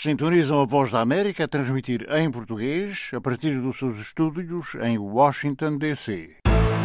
Sintonizam a Voz da América a transmitir em português a partir dos seus estúdios em Washington, D.C.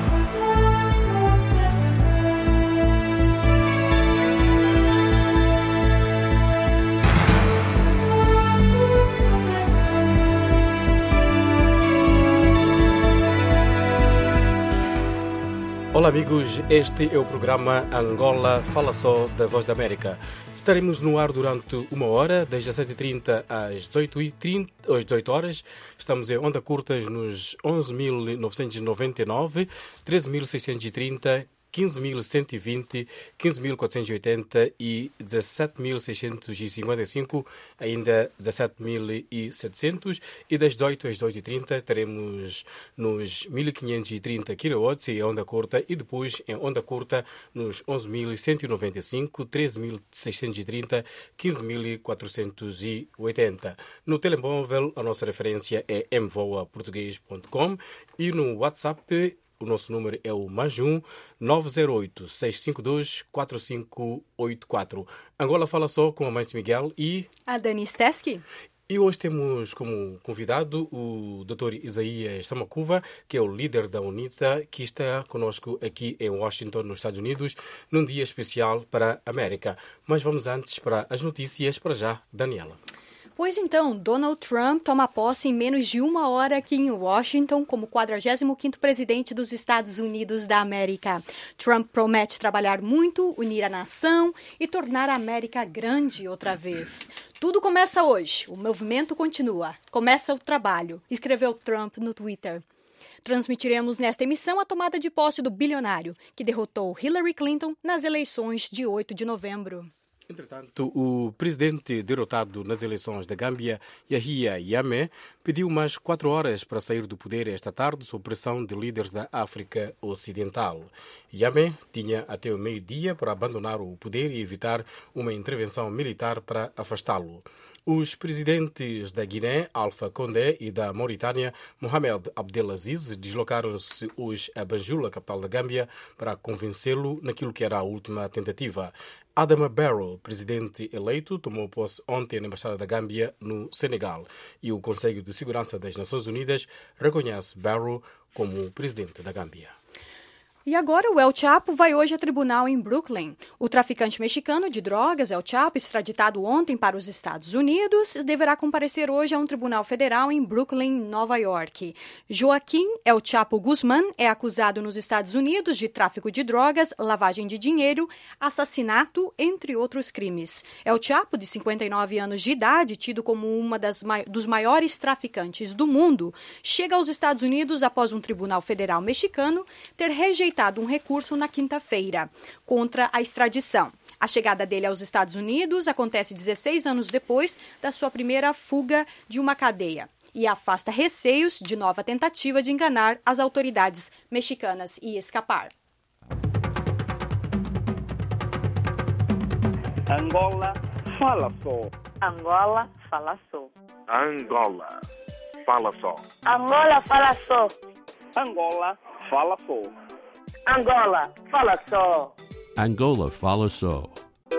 Olá amigos, este é o programa Angola Fala Só da Voz da América. Estaremos no ar durante uma hora, das 17h30 às 18 horas. Estamos em onda curtas nos 11.999, 13.630, 15.120, 15.480 e 17.655, ainda 17.700, e das 18 às 18h30 teremos nos 1.530 kW em onda curta e depois em onda curta nos 11.195, 13.630, 15.480. No telemóvel a nossa referência é mvoaportugues.com e no WhatsApp o nosso número é o +1 908 652 4584. Angola Fala Só com a Mãe Miguel e a Dani Steski. E hoje temos como convidado o Dr. Isaías Samakuva, que é o líder da UNITA, que está conosco aqui em Washington, nos Estados Unidos, num dia especial para a América. Mas vamos antes para as notícias, para já, Daniela. Pois então, Donald Trump toma posse em menos de uma hora aqui em Washington como 45º presidente dos Estados Unidos da América. Trump promete trabalhar muito, unir a nação e tornar a América grande outra vez. Tudo começa hoje, o movimento continua. Começa o trabalho, escreveu Trump no Twitter. Transmitiremos nesta emissão a tomada de posse do bilionário, que derrotou Hillary Clinton nas eleições de 8 de novembro. Entretanto, o presidente derrotado nas eleições da Gâmbia, Yahya Jammeh, pediu mais 4 horas para sair do poder esta tarde sob pressão de líderes da África Ocidental. Jammeh tinha até o meio-dia para abandonar o poder e evitar uma intervenção militar para afastá-lo. Os presidentes da Guiné, Alpha Condé, e da Mauritânia, Mohamed Abdelaziz, deslocaram-se hoje a Banjul, a capital da Gâmbia, para convencê-lo naquilo que era a última tentativa. Adama Barrow, presidente eleito, tomou posse ontem na Embaixada da Gâmbia, no Senegal, e o Conselho de Segurança das Nações Unidas reconhece Barrow como presidente da Gâmbia. E agora o El Chapo vai hoje a tribunal em Brooklyn. O traficante mexicano de drogas, El Chapo, extraditado ontem para os Estados Unidos, deverá comparecer hoje a um tribunal federal em Brooklyn, Nova York. Joaquim El Chapo Guzmán é acusado nos Estados Unidos de tráfico de drogas, lavagem de dinheiro, assassinato, entre outros crimes. El Chapo, de 59 anos de idade, tido como uma dos maiores traficantes do mundo, chega aos Estados Unidos após um tribunal federal mexicano ter rejeitado um recurso na quinta-feira contra a extradição. A chegada dele aos Estados Unidos acontece 16 anos depois da sua primeira fuga de uma cadeia e afasta receios de nova tentativa de enganar as autoridades mexicanas e escapar. Angola Fala Só. Angola Fala Só. Angola Fala Só. Angola Fala Só. Angola Fala Só. Angola Fala Só. Angola Fala Só.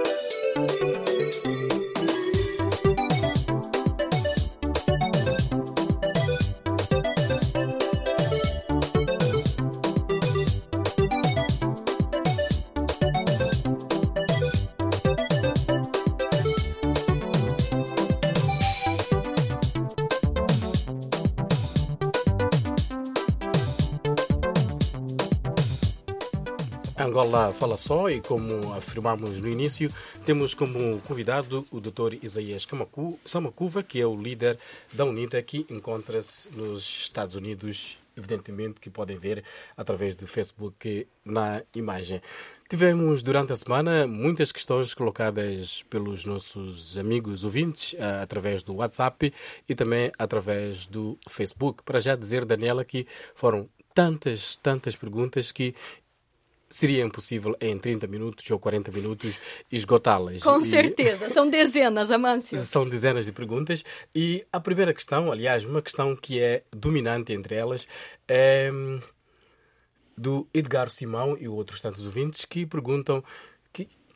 Angola Fala Só, e como afirmamos no início, temos como convidado o Dr. Isaías Samakuva, que é o líder da UNITA, que encontra-se nos Estados Unidos, evidentemente, que podem ver através do Facebook na imagem. Tivemos durante a semana muitas questões colocadas pelos nossos amigos ouvintes através do WhatsApp e também através do Facebook. Para já dizer, Daniela, que foram tantas perguntas que seria impossível em 30 minutos ou 40 minutos esgotá-las. Com certeza, são dezenas, Amâncio. São dezenas de perguntas. E a primeira questão, aliás, uma questão que é dominante entre elas, é do Edgar Simão e outros tantos ouvintes que perguntam que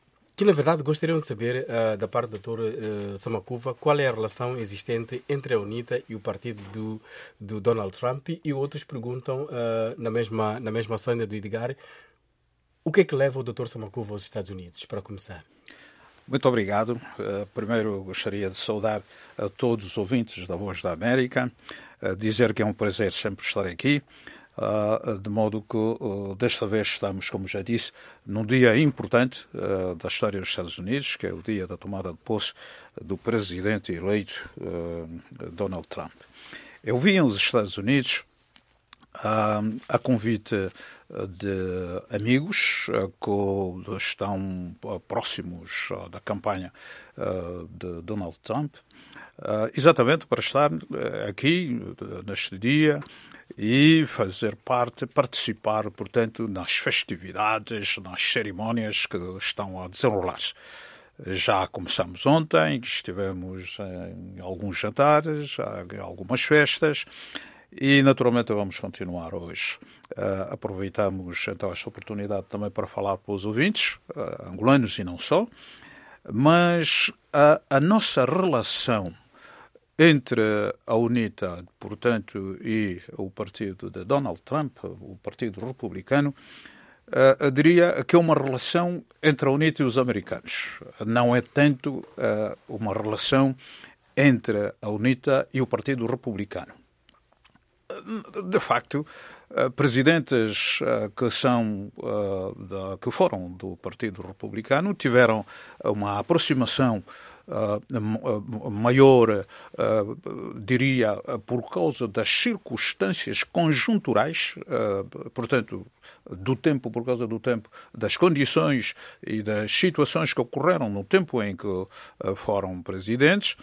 que, na verdade, gostaria de saber, da parte do Dr. Samakuva, qual é a relação existente entre a UNITA e o partido do Donald Trump, e outros perguntam, na mesma cena do Edgar, o que é que leva o Dr. Samakuva aos Estados Unidos, para começar? Muito obrigado. Primeiro gostaria de saudar a todos os ouvintes da Voz da América, dizer que é um prazer sempre estar aqui, de modo que desta vez estamos, como já disse, num dia importante da história dos Estados Unidos, que é o dia da tomada de posse do presidente eleito Donald Trump. Eu vim aos Estados Unidos a convite de amigos que estão próximos da campanha de Donald Trump, exatamente para estar aqui neste dia e participar, portanto, nas festividades, nas cerimónias que estão a desenrolar-se. Já começamos ontem, estivemos em alguns jantares, em algumas festas, e, naturalmente, vamos continuar hoje. Aproveitamos, então, esta oportunidade também para falar para os ouvintes, angolanos e não só, mas a nossa relação entre a UNITA, portanto, e o partido de Donald Trump, o Partido Republicano, eu diria que é uma relação entre a UNITA e os americanos. Não é tanto uma relação entre a UNITA e o Partido Republicano. De facto, presidentes que foram do Partido Republicano tiveram uma aproximação maior, diria, por causa das circunstâncias conjunturais, portanto, por causa do tempo, das condições e das situações que ocorreram no tempo em que foram presidentes.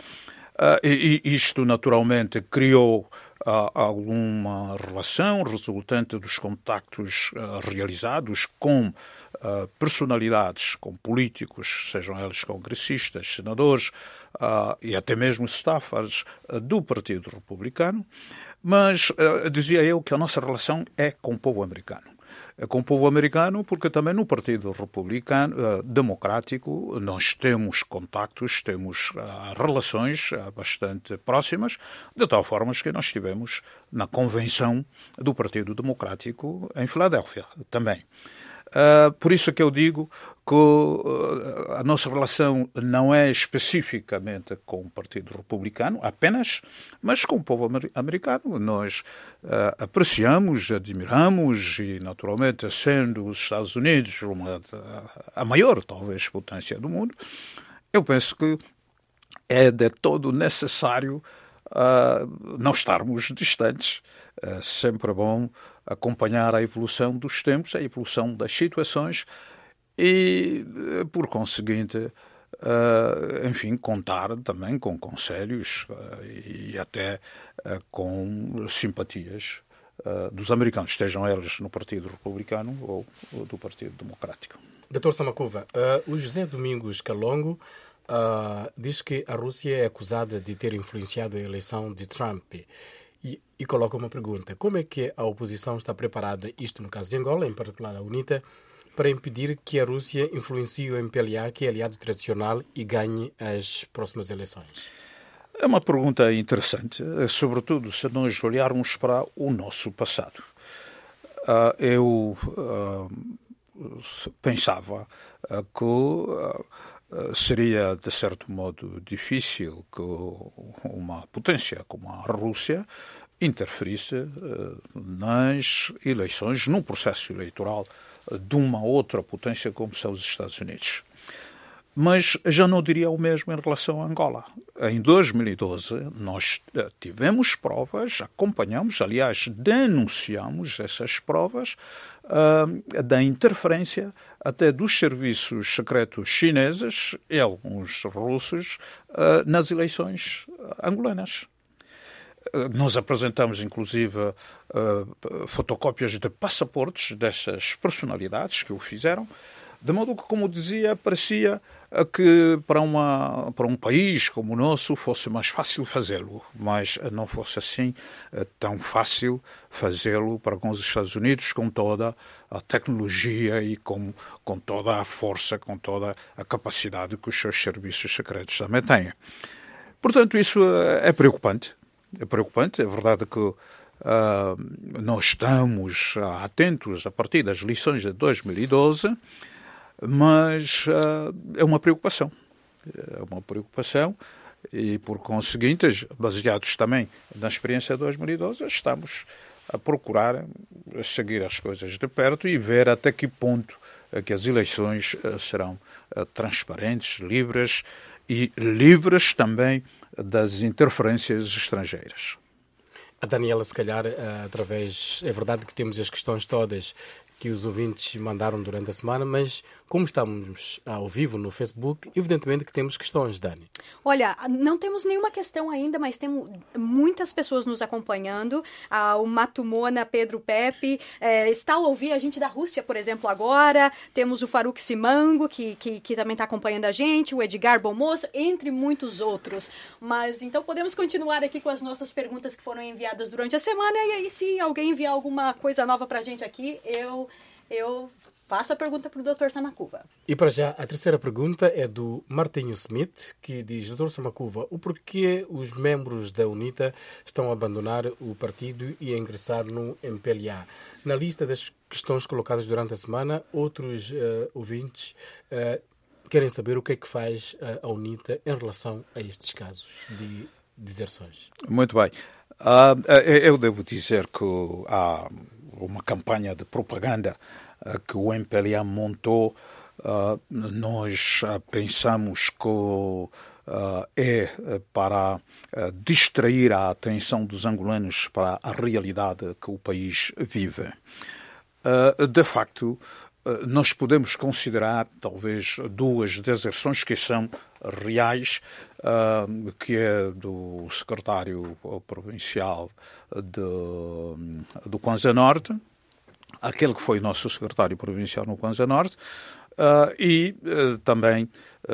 E isto, naturalmente, criou alguma relação resultante dos contactos realizados com personalidades, com políticos, sejam eles congressistas, senadores e até mesmo staffers do Partido Republicano, mas dizia eu que a nossa relação é com o povo americano. Com o povo americano, porque também no Partido Republicano Democrático nós temos contactos, temos relações bastante próximas, de tal forma que nós estivemos na convenção do Partido Democrático em Filadélfia também. Por isso que eu digo que a nossa relação não é especificamente com o Partido Republicano apenas, mas com o povo americano. Nós apreciamos, admiramos e, naturalmente, sendo os Estados Unidos a maior, talvez, potência do mundo, eu penso que é de todo necessário não estarmos distantes. É sempre bom acompanhar a evolução dos tempos, a evolução das situações e, por conseguinte, enfim, contar também com conselhos e até com simpatias dos americanos, estejam eles no Partido Republicano ou do Partido Democrático. Dr. Samakuva, o José Domingos Calongo diz que a Rússia é acusada de ter influenciado a eleição de Trump e coloca uma pergunta: como é que a oposição está preparada, isto no caso de Angola, em particular a UNITA, para impedir que a Rússia influencie o MPLA, que é aliado tradicional, e ganhe as próximas eleições? É uma pergunta interessante, sobretudo se nós olharmos para o nosso passado. Eu pensava que seria, de certo modo, difícil que uma potência como a Rússia interferisse nas eleições, num processo eleitoral de uma outra potência como são os Estados Unidos. Mas já não diria o mesmo em relação a Angola. Em 2012, nós tivemos provas, acompanhamos, aliás, denunciamos essas provas da interferência até dos serviços secretos chineses e alguns russos nas eleições angolanas. Nós apresentamos, inclusive, fotocópias de passaportes dessas personalidades que o fizeram. De modo que, como dizia, parecia que para um país como o nosso fosse mais fácil fazê-lo, mas não fosse assim tão fácil fazê-lo para com os Estados Unidos, com toda a tecnologia e com toda a força, com toda a capacidade que os seus serviços secretos também têm. Portanto, isso é preocupante. É preocupante. É verdade que nós estamos atentos a partir das lições de 2012, mas é uma preocupação. É uma preocupação e, por conseguinte, baseados também na experiência de 2012, estamos a procurar seguir as coisas de perto e ver até que ponto que as eleições serão transparentes, livres e livres também das interferências estrangeiras. A Daniela, se calhar, através... É verdade que temos as questões todas que os ouvintes mandaram durante a semana, mas como estamos ao vivo no Facebook, evidentemente que temos questões, Dani. Olha, não temos nenhuma questão ainda, mas temos muitas pessoas nos acompanhando. O Matumona Pedro Pepe está a ouvir a gente da Rússia, por exemplo, agora. Temos o Faruk Simango, que também está acompanhando a gente, o Edgar Bomoço, entre muitos outros. Mas então podemos continuar aqui com as nossas perguntas que foram enviadas durante a semana. E aí, se alguém enviar alguma coisa nova para a gente aqui, eu faço a pergunta para o Dr. Samakuva. E para já, a terceira pergunta é do Martinho Smith, que diz: Dr. Samakuva, o porquê os membros da UNITA estão a abandonar o partido e a ingressar no MPLA? Na lista das questões colocadas durante a semana, outros ouvintes querem saber o que é que faz a UNITA em relação a estes casos de deserções. Muito bem. Eu devo dizer que há uma campanha de propaganda que o MPLA montou. Nós pensamos que é para distrair a atenção dos angolanos para a realidade que o país vive. De facto, nós podemos considerar talvez duas deserções que são reais, que é do secretário provincial do Kwanza Norte, aquele que foi nosso secretário provincial no Kwanza Norte, e também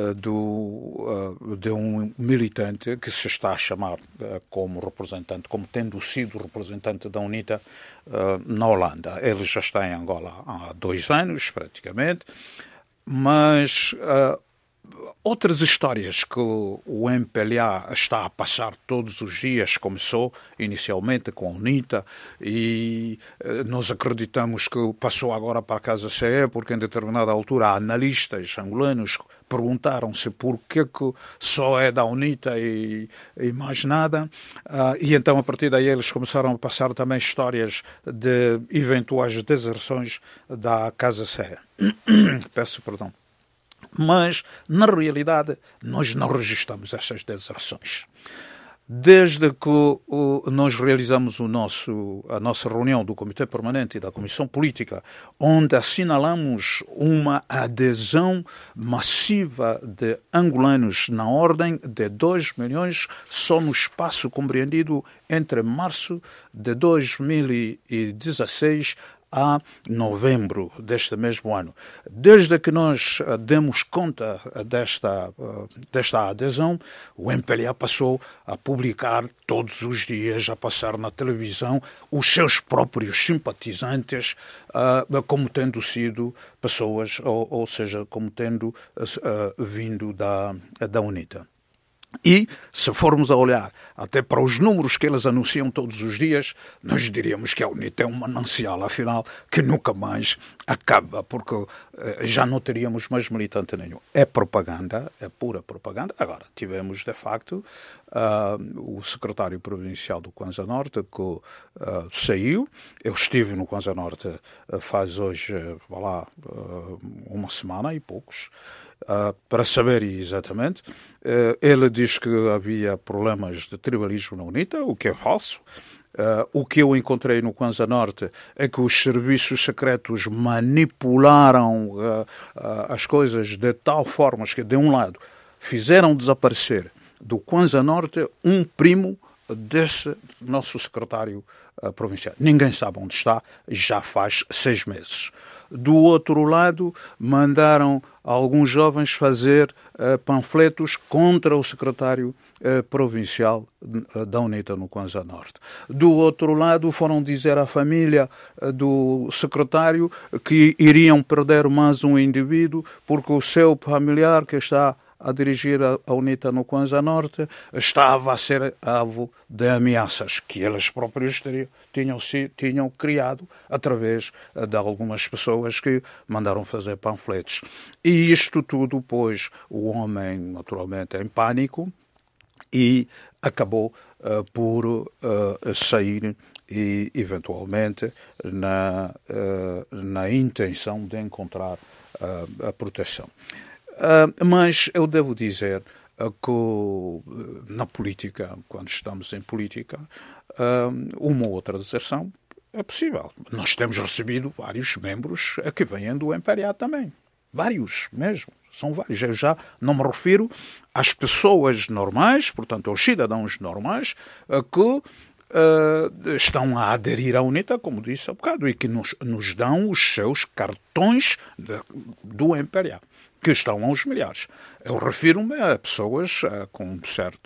de um militante que se está a chamar como representante, como tendo sido representante da UNITA na Holanda. Ele já está em Angola há 2 anos, praticamente, mas outras histórias que o MPLA está a passar todos os dias, começou inicialmente com a UNITA e nós acreditamos que passou agora para a Casa CE, porque em determinada altura analistas angolanos perguntaram-se por que só é da UNITA e mais nada, e então a partir daí eles começaram a passar também histórias de eventuais deserções da Casa CE. Peço perdão. Mas, na realidade, nós não registramos essas deserções. Desde que nós realizamos a nossa reunião do Comitê Permanente e da Comissão Política, onde assinalamos uma adesão massiva de angolanos na ordem de 2 milhões, só no espaço compreendido entre março de 2016 a novembro deste mesmo ano. Desde que nós demos conta desta adesão, o MPLA passou a publicar todos os dias, a passar na televisão, os seus próprios simpatizantes como tendo sido pessoas, ou seja, como tendo vindo da UNITA. E, se formos a olhar até para os números que eles anunciam todos os dias, nós diríamos que a UNITA é um manancial, afinal, que nunca mais acaba, porque já não teríamos mais militante nenhum. É propaganda, é pura propaganda. Agora, tivemos, de facto, o secretário provincial do Kwanza Norte, que saiu. Eu estive no Kwanza Norte faz hoje, uma semana e poucos, para saber exatamente. Ele diz que havia problemas de tribalismo na UNITA, o que é falso. O que eu encontrei no Kwanza Norte é que os serviços secretos manipularam as coisas de tal forma que, de um lado, fizeram desaparecer do Kwanza Norte um primo desse nosso secretário provincial. Ninguém sabe onde está, já faz 6 meses. Do outro lado, mandaram alguns jovens fazer panfletos contra o secretário provincial da UNITA no Kwanza Norte. Do outro lado, foram dizer à família do secretário que iriam perder mais um indivíduo porque o seu familiar que está a dirigir a UNITA no Kwanza estava a ser alvo de ameaças que eles próprios tinham criado através de algumas pessoas que mandaram fazer panfletos. E isto tudo pôs o homem, naturalmente, em pânico e acabou por sair e, eventualmente, na intenção de encontrar a proteção. Mas eu devo dizer que na política, quando estamos em política, uma ou outra deserção é possível. Nós temos recebido vários membros que vêm do MPLA também. Vários mesmo. São vários. Eu já não me refiro às pessoas normais, portanto, aos cidadãos normais, que estão a aderir à UNITA, como disse há bocado, e que nos dão os seus cartões do MPLA, que estão aos milhares. Eu refiro-me a pessoas com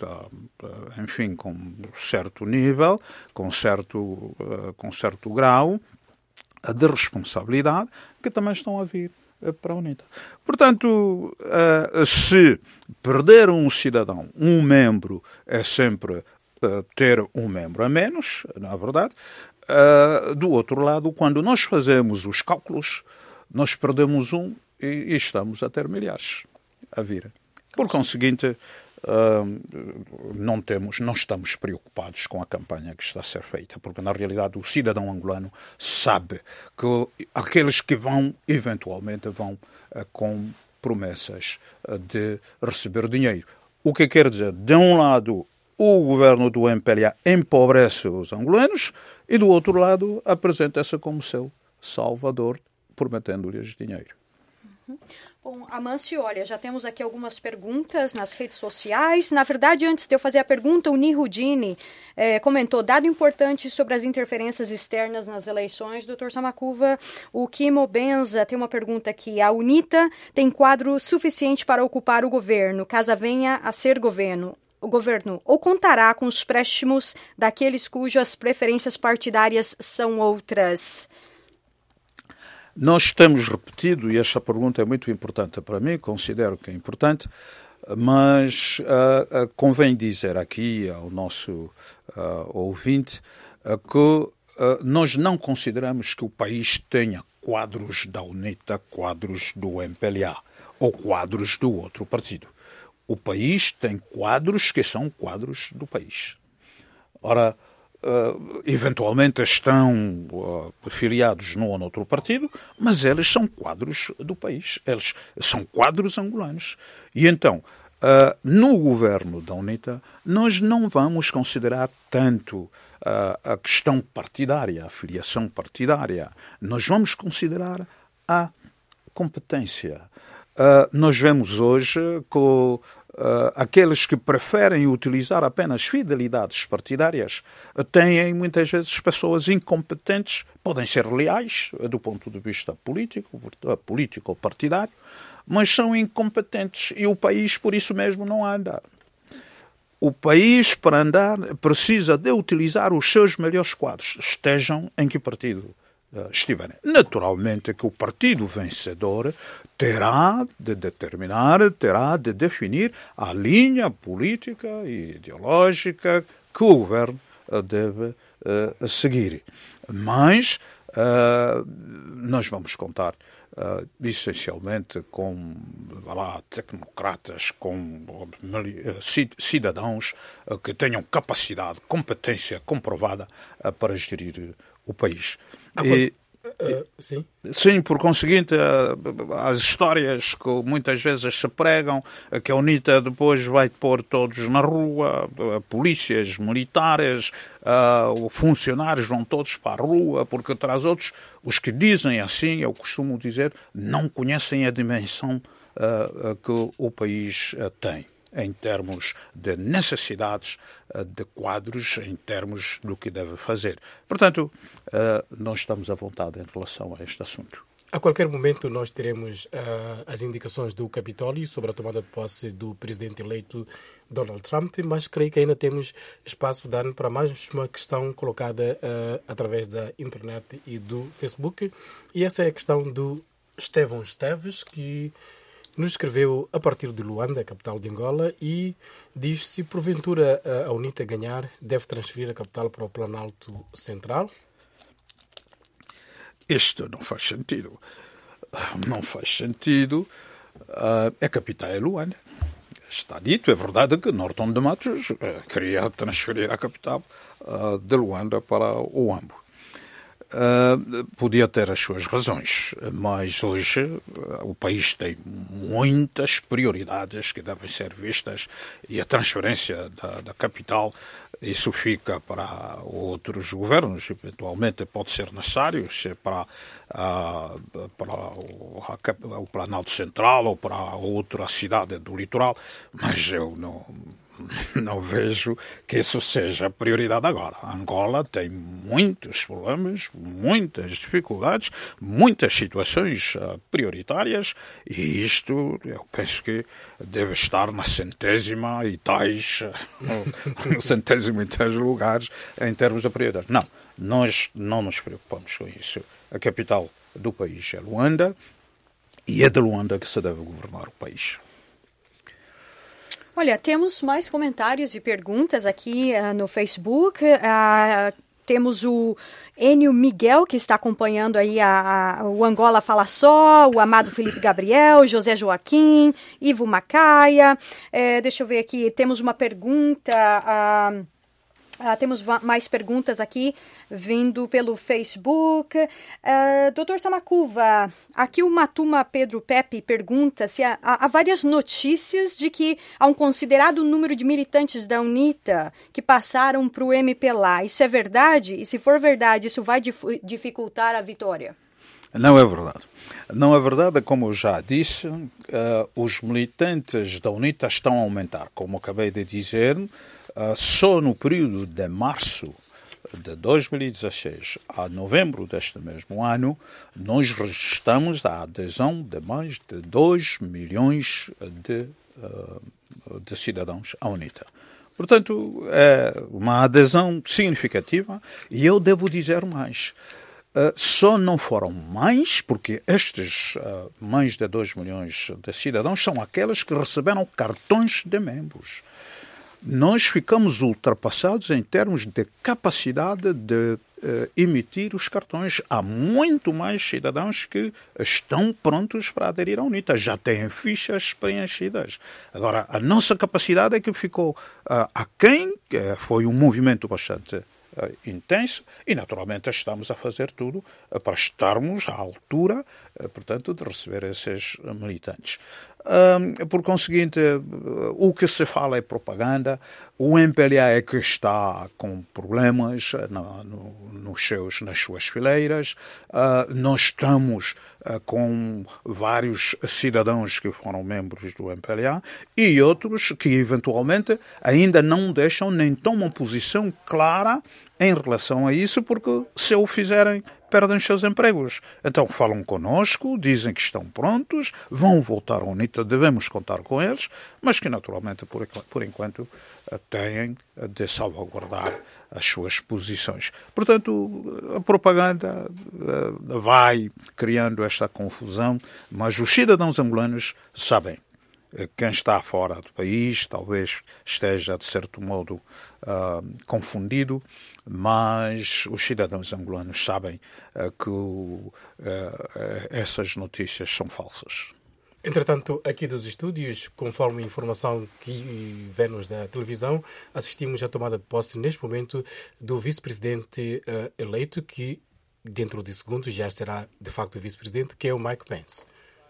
certo nível, com certo grau de responsabilidade, que também estão a vir para a UNITA. Portanto, se perder um cidadão, um membro, é sempre ter um membro a menos, na verdade. Do outro lado, quando nós fazemos os cálculos, nós perdemos um e estamos a ter milhares a vir. Por conseguinte, não estamos preocupados com a campanha que está a ser feita, porque na realidade o cidadão angolano sabe que aqueles que vão, eventualmente, vão com promessas de receber dinheiro. O que quer dizer, de um lado, o governo do MPLA empobrece os angolanos e, do outro lado, apresenta-se como seu salvador, prometendo-lhes dinheiro. Bom, Amâncio, olha, já temos aqui algumas perguntas nas redes sociais. Na verdade, antes de eu fazer a pergunta, o Nihudini comentou, dado importante sobre as interferências externas nas eleições. Dr. Samakuva, o Kimo Benza tem uma pergunta aqui. A UNITA tem quadro suficiente para ocupar o governo, caso venha a ser governo, ou contará com os préstimos daqueles cujas preferências partidárias são outras? Nós temos repetido, e esta pergunta é muito importante para mim, considero que é importante, mas convém dizer aqui ao nosso ouvinte que nós não consideramos que o país tenha quadros da UNITA, quadros do MPLA ou quadros do outro partido. O país tem quadros que são quadros do país. Ora, eventualmente estão filiados num ou noutro partido, mas eles são quadros do país. Eles são quadros angolanos. E então, no governo da UNITA, nós não vamos considerar tanto a questão partidária, a filiação partidária. Nós vamos considerar a competência. Nós vemos hoje que aqueles que preferem utilizar apenas fidelidades partidárias têm muitas vezes pessoas incompetentes, podem ser leais do ponto de vista político ou partidário, mas são incompetentes e o país por isso mesmo não anda. O país, para andar, precisa de utilizar os seus melhores quadros, estejam em que partido estiverem. Naturalmente que o partido vencedor terá de determinar, terá de definir a linha política e ideológica que o governo deve seguir. Mas nós vamos contar essencialmente com tecnocratas, com cidadãos que tenham capacidade, competência comprovada para gerir o país. Sim, por conseguinte, as histórias que muitas vezes se pregam, que a UNITA depois vai pôr todos na rua, polícias, militares, funcionários vão todos para a rua, porque traz outros, os que dizem assim, eu costumo dizer, não conhecem a dimensão que o país tem, em termos de necessidades, de quadros, em termos do que deve fazer. Portanto, nós estamos à vontade em relação a este assunto. A qualquer momento nós teremos as indicações do Capitólio sobre a tomada de posse do presidente eleito Donald Trump, mas creio que ainda temos espaço, Dan, para mais uma questão colocada através da internet e do Facebook. E essa é a questão do Estevão Esteves, que nos escreveu a partir de Luanda, a capital de Angola, e diz: se porventura a UNITA ganhar, deve transferir a capital para o Planalto Central? Isto não faz sentido. Não faz sentido. A capital é Luanda. Está dito, é verdade que Norton de Matos queria transferir a capital de Luanda para o Huambo. Podia ter as suas razões, mas hoje o país tem muitas prioridades que devem ser vistas e a transferência da capital, isso fica para outros governos, eventualmente pode ser necessário, se para o Planalto Central ou para outra cidade do litoral, mas eu não vejo que isso seja a prioridade agora. A Angola tem muitos problemas, muitas dificuldades, muitas situações prioritárias e isto eu penso que deve estar na centésima e tais lugares em termos de prioridade. Não, nós não nos preocupamos com isso. A capital do país é Luanda e é de Luanda que se deve governar o país. Olha, temos mais comentários e perguntas aqui no Facebook. Temos o Enio Miguel, que está acompanhando aí o Angola Fala Só, o Amado Felipe Gabriel, José Joaquim, Ivo Macaia. Deixa eu ver aqui, temos uma pergunta... temos mais perguntas aqui vindo pelo Facebook. Doutor Tamacuva, aqui o Matuma Pedro Pepe pergunta se há várias notícias de que há um considerado número de militantes da UNITA que passaram para o MPLA. Isso é verdade? E se for verdade, isso vai dificultar a vitória? Não é verdade. Não é verdade, como eu já disse, os militantes da UNITA estão a aumentar. Como acabei de dizer, só no período de março de 2016 a novembro deste mesmo ano, nós registramos a adesão de mais de 2 milhões de cidadãos à UNITA. Portanto, é uma adesão significativa e eu devo dizer mais. Só não foram mais, porque estes mais de 2 milhões de cidadãos são aqueles que receberam cartões de membros. Nós ficamos ultrapassados em termos de capacidade de emitir os cartões. Há muito mais cidadãos que estão prontos para aderir à UNITA, já têm fichas preenchidas. Agora, a nossa capacidade é que ficou aquém, foi um movimento bastante intenso e, naturalmente, estamos a fazer tudo para estarmos à altura, portanto, de receber esses militantes. Por conseguinte, o que se fala é propaganda. O MPLA é que está com problemas nas suas fileiras. Nós estamos com vários cidadãos que foram membros do MPLA e outros que, eventualmente, ainda não deixam nem tomam posição clara em relação a isso, porque se o fizerem, perdem os seus empregos. Então falam connosco, dizem que estão prontos, vão voltar à UNITA, devemos contar com eles, mas que naturalmente, por enquanto, têm de salvaguardar as suas posições. Portanto, a propaganda vai criando esta confusão, mas os cidadãos angolanos sabem. Quem está fora do país talvez esteja, de certo modo, confundido, mas os cidadãos angolanos sabem que essas notícias são falsas. Entretanto, aqui dos estúdios, conforme a informação que vem-nos da televisão, assistimos à tomada de posse, neste momento, do vice-presidente eleito, que dentro de segundos já será, de facto, o vice-presidente, que é o Mike Pence.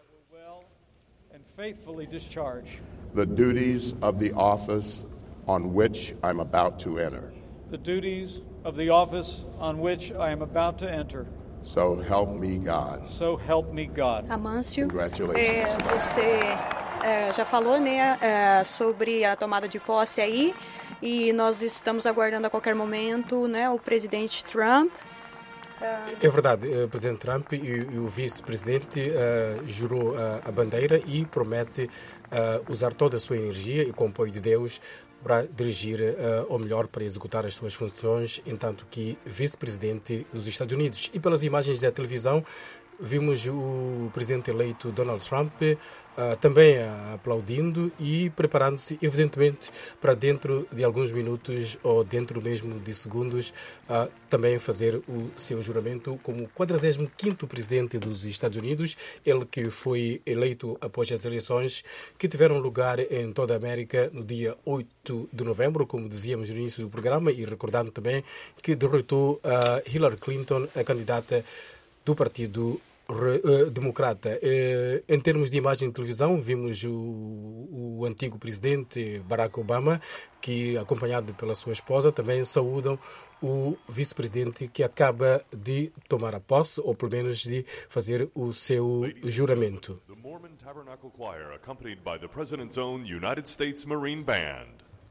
Faithfully discharge the duties of the office on which I'm about to enter. The duties of the office on which I am about to enter. So help me God. So help me God. Amâncio, Congratulations. você já falou, né, sobre a tomada de posse aí, e nós estamos aguardando a qualquer momento, né, o presidente Trump É verdade, o Presidente Trump e o Vice-Presidente jurou a bandeira e promete usar toda a sua energia e com o apoio de Deus para dirigir, ou melhor, para executar as suas funções, enquanto que Vice-Presidente dos Estados Unidos. E pelas imagens da televisão, vimos o presidente eleito Donald Trump também aplaudindo e preparando-se, evidentemente, para dentro de alguns minutos ou dentro mesmo de segundos, também fazer o seu juramento como 45º presidente dos Estados Unidos, ele que foi eleito após as eleições que tiveram lugar em toda a América no dia 8 de novembro, como dizíamos no início do programa, e recordando também que derrotou Hillary Clinton, a candidata do Partido Democrata. Em termos de imagem de televisão, vimos o antigo presidente Barack Obama, que, acompanhado pela sua esposa, também saúdam o vice-presidente que acaba de tomar a posse, ou pelo menos de fazer o seu juramento. The Mormon Tabernacle Choir, accompanied by the President's own United States Marine Band.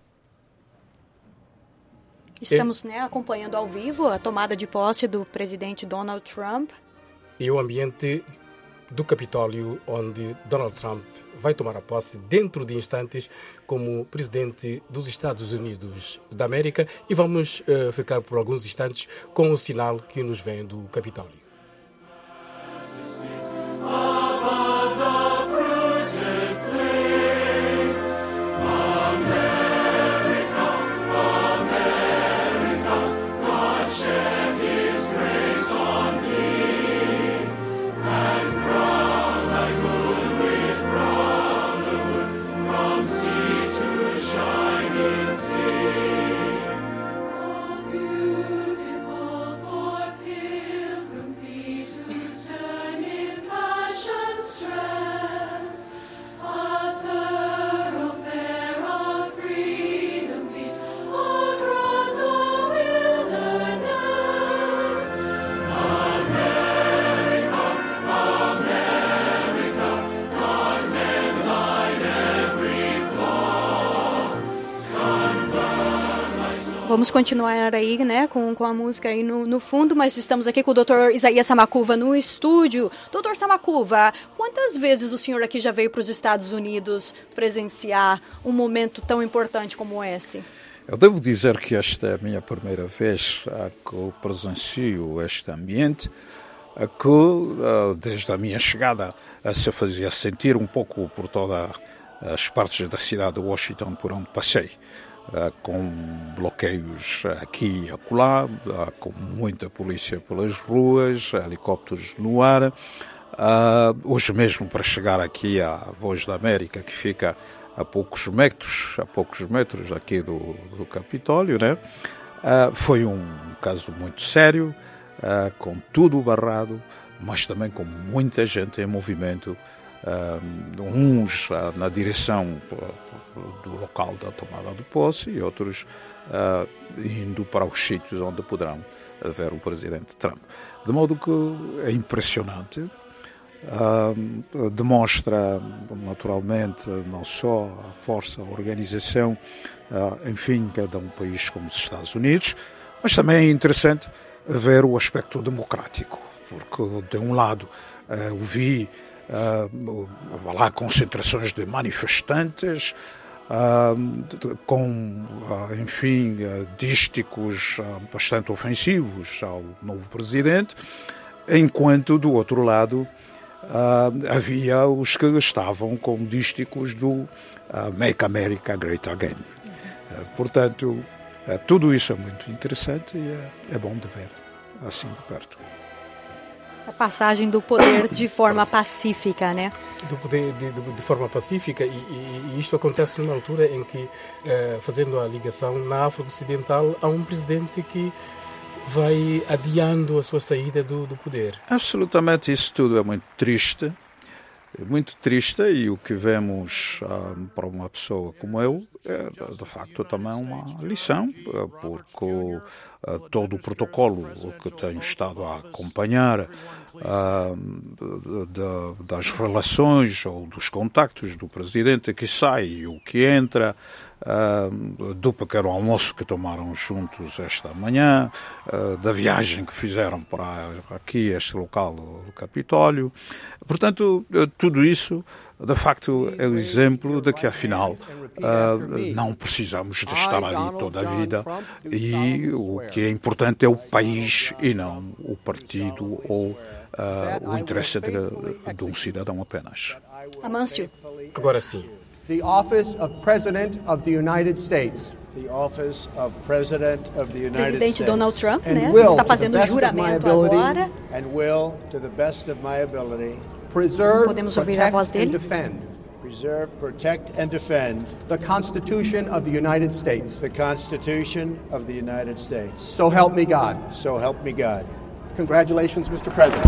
Estamos acompanhando ao vivo a tomada de posse do presidente Donald Trump. E o ambiente do Capitólio, onde Donald Trump vai tomar a posse dentro de instantes como presidente dos Estados Unidos da América. E vamos ficar por alguns instantes com o sinal que nos vem do Capitólio. Vamos continuar aí, com a música aí no fundo, mas estamos aqui com o Dr. Isaías Samakuva no estúdio. Dr. Samakuva, quantas vezes o senhor aqui já veio para os Estados Unidos presenciar um momento tão importante como esse? Eu devo dizer que esta é a minha primeira vez que eu presencio este ambiente, que desde a minha chegada se fazia sentir um pouco por todas as partes da cidade de Washington por onde passei. Com bloqueios aqui e acolá, com muita polícia pelas ruas, helicópteros no ar. Hoje mesmo, para chegar aqui à Voz da América, que fica a poucos metros aqui do Capitólio, foi um caso muito sério, com tudo barrado, mas também com muita gente em movimento, uns na direção do local da tomada de posse e outros indo para os sítios onde poderão ver o presidente Trump. De modo que é impressionante, demonstra naturalmente não só a força, a organização, enfim, cada um país como os Estados Unidos, mas também é interessante ver o aspecto democrático, porque de um lado eu vi lá concentrações de manifestantes com, enfim, dísticos bastante ofensivos ao novo presidente, enquanto do outro lado havia os que estavam com dísticos do Make America Great Again. Portanto, tudo isso é muito interessante e é bom de ver assim de perto. A passagem do poder de forma pacífica, Do poder de forma pacífica, e isto acontece numa altura em que, fazendo a ligação na África Ocidental, há um presidente que vai adiando a sua saída do poder. Absolutamente, isso tudo é muito triste, e o que vemos para uma pessoa como eu é, de facto, também uma lição, porque todo o protocolo que tenho estado a acompanhar das relações ou dos contactos do presidente que sai e o que entra, do pequeno almoço que tomaram juntos esta manhã, da viagem que fizeram para aqui, este local do Capitólio. Portanto, tudo isso, de facto, é o exemplo de que, afinal, não precisamos de estar ali toda a vida e o que é importante é o país e não o partido ou o interesse de um cidadão apenas. Amâncio. Agora sim. The office of President of the United States. The office of President of the United Presidente States. Donald Trump, né, está fazendo o juramento agora. And will, to the best of my ability, podemos ouvir a voz dele. Preserve, protect, and defend the Constitution of the United States. The Constitution of the United States. So help me God. So help me God. Congratulations, Mr. President.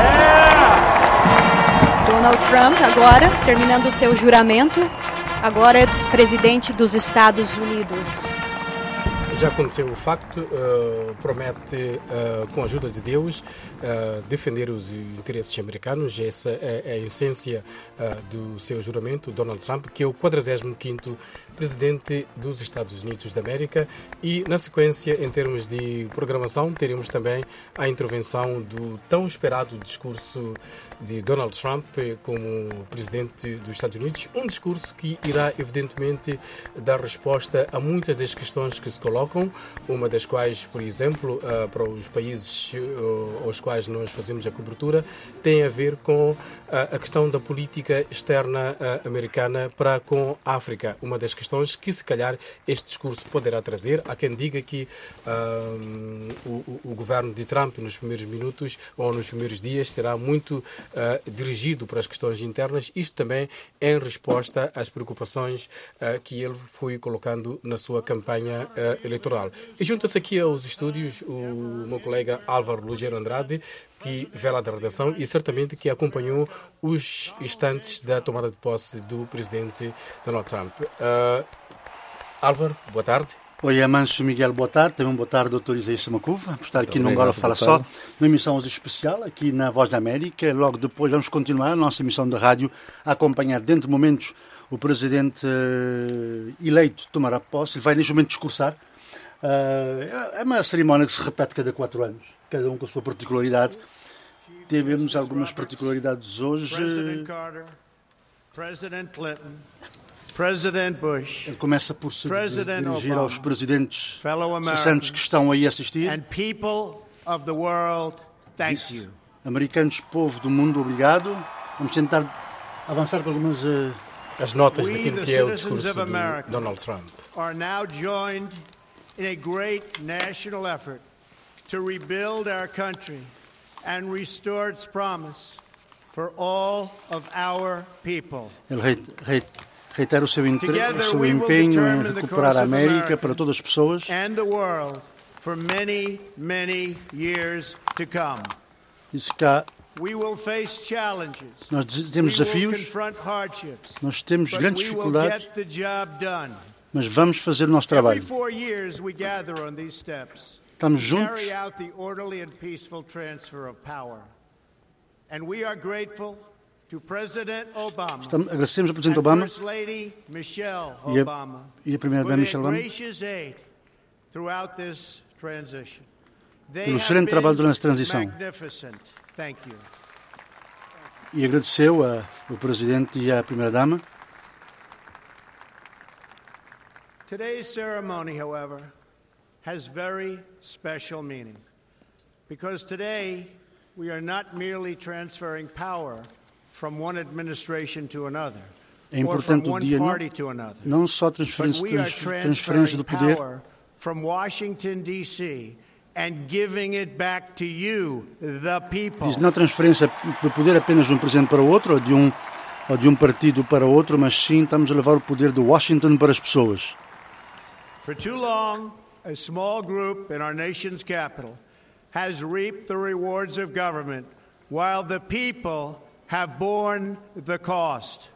Donald Trump agora terminando o seu juramento. Agora é presidente dos Estados Unidos. Já aconteceu o facto, promete, com a ajuda de Deus, defender os interesses americanos. Essa é a essência do seu juramento, Donald Trump, que é o 45º presidente dos Estados Unidos da América. E, na sequência, em termos de programação, teremos também a intervenção do tão esperado discurso de Donald Trump como presidente dos Estados Unidos. Um discurso que irá, evidentemente, dar resposta a muitas das questões que se colocam, uma das quais, por exemplo, para os países aos quais nós fazemos a cobertura, tem a ver com a questão da política externa americana para com a África. Uma das questões que, se calhar, este discurso poderá trazer. Há quem diga que o governo de Trump, nos primeiros minutos ou nos primeiros dias, será muito dirigido para as questões internas. Isto também em resposta às preocupações que ele foi colocando na sua campanha eleitoral. E junta-se aqui aos estúdios o meu colega Álvaro Lugero Andrade, que vela da redação e certamente que acompanhou os instantes da tomada de posse do presidente Donald Trump. Álvaro, boa tarde. Oi, Amâncio Miguel, boa tarde. Também boa tarde, doutor Isaías Samacuva, por estar aqui no Angola Fala Só, numa emissão especial aqui na Voz da América. Logo depois vamos continuar a nossa emissão de rádio a acompanhar dentro de momentos o presidente eleito tomará posse. Ele vai neste momento discursar. É uma cerimónia que se repete cada 4 anos, cada um com a sua particularidade. Tivemos algumas particularidades hoje. President Carter, President Clinton, President Bush, ele começa por se dirigir Obama, aos presidentes cessantes que estão aí a assistir. And people of the world, thank you. Americanos, povo do mundo, obrigado. Vamos tentar avançar com algumas as notas daquilo que é o discurso de Donald Trump. Are now joined in a great national effort to rebuild our country and restore its promise for all of our people. Ele reitera o seu empenho em recuperar a América para todas as pessoas and the world for many, many years to come. Diz que we will face challenges. Nós temos desafios, nós temos grandes dificuldades, mas vamos fazer o nosso trabalho. Estamos juntos. Agradecemos ao Presidente Obama e a Primeira-Dama Michelle Obama pelo excelente trabalho durante a transição. E agradeceu ao Presidente e à Primeira-Dama. Today's ceremony, however, has very special meaning, because today we are not merely transferring power from one administration to another, é importante o dia não só transferência do poder from Washington D.C. and giving it back to you, the people. Diz não transferência do poder apenas de um presidente para o outro ou de um partido para outro, mas sim estamos a levar o poder de Washington para as pessoas. For too long, a small group in our nation's capital has reaped the rewards of government while the people have borne the cost.